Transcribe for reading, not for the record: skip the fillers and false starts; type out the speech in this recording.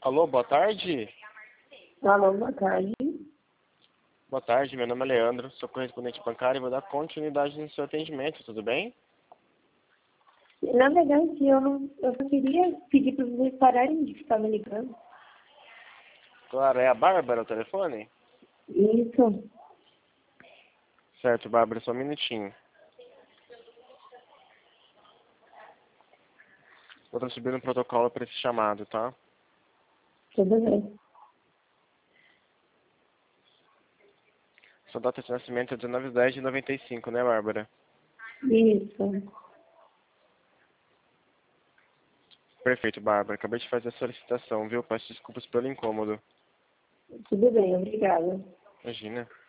Alô, boa tarde. Alô, boa tarde. Boa tarde, meu nome é Leandro, sou correspondente bancário e vou dar continuidade no seu atendimento, tudo bem? Na verdade, eu só queria pedir para vocês pararem de ficar me ligando. Claro, é a Bárbara o telefone? Isso. Certo, Bárbara, só um minutinho. Vou transferir um protocolo para esse chamado, tá? Tudo bem. Sua data de nascimento é 19/10/95, né, Bárbara? Isso. Perfeito, Bárbara. Acabei de fazer a solicitação, viu? Peço desculpas pelo incômodo. Tudo bem, obrigada. Imagina.